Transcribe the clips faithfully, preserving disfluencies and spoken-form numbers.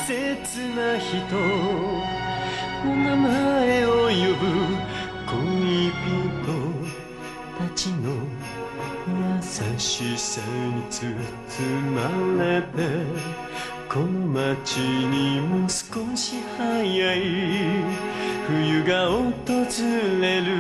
切な人の名前を呼ぶ恋人たちの優しさに包まれて、この街にも少し早い冬が訪れる。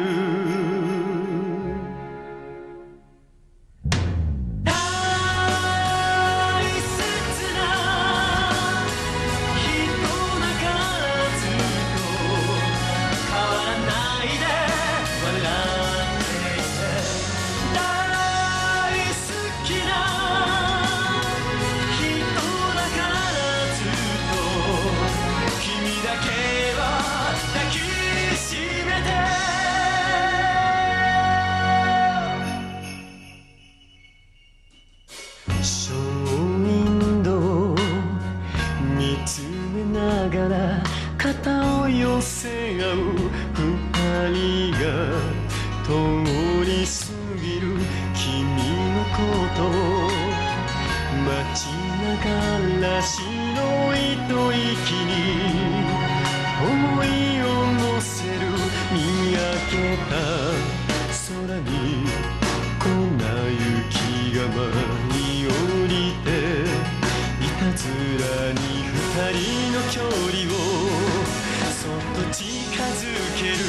ショーウィンドウ見つめながら肩を寄せ合う二人が通り過ぎる君のことを待ちながら白い吐息に思いを乗せる。見上げた空に粉雪が舞い降りて、いたずらに二人の距離をそっと近づける。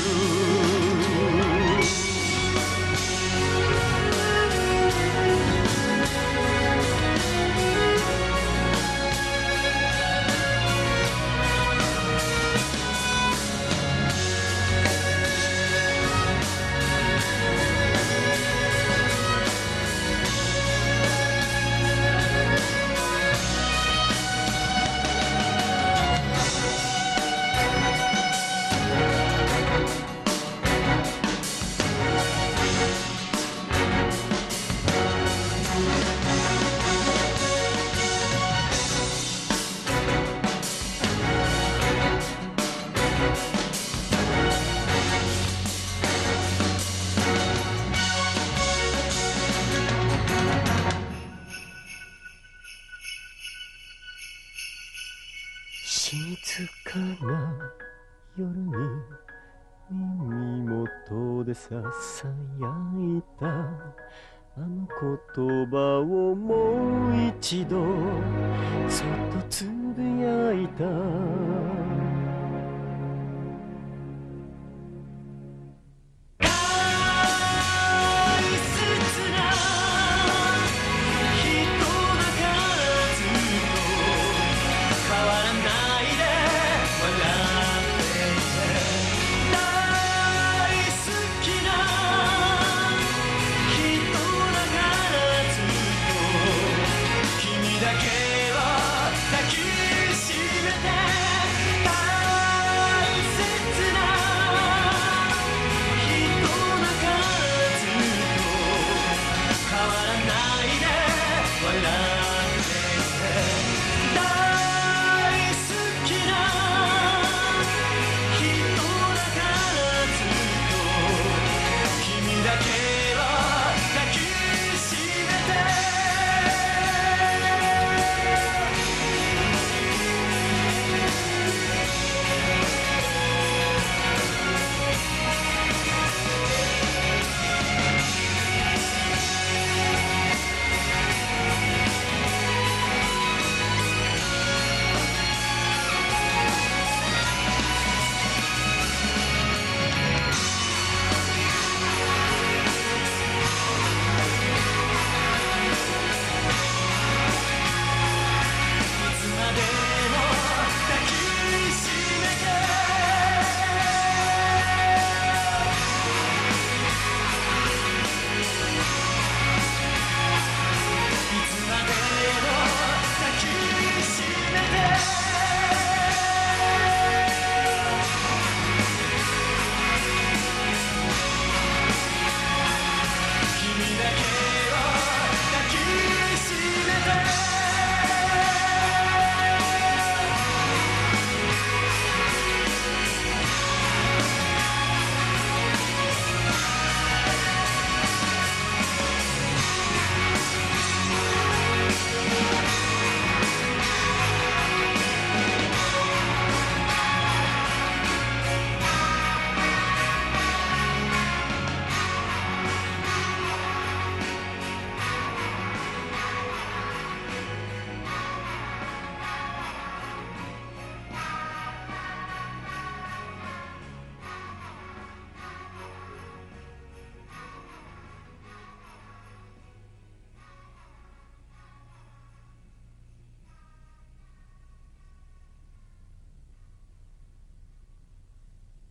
静かな夜に耳元でささやいたあの言葉をもう一度そっとつぶやいた。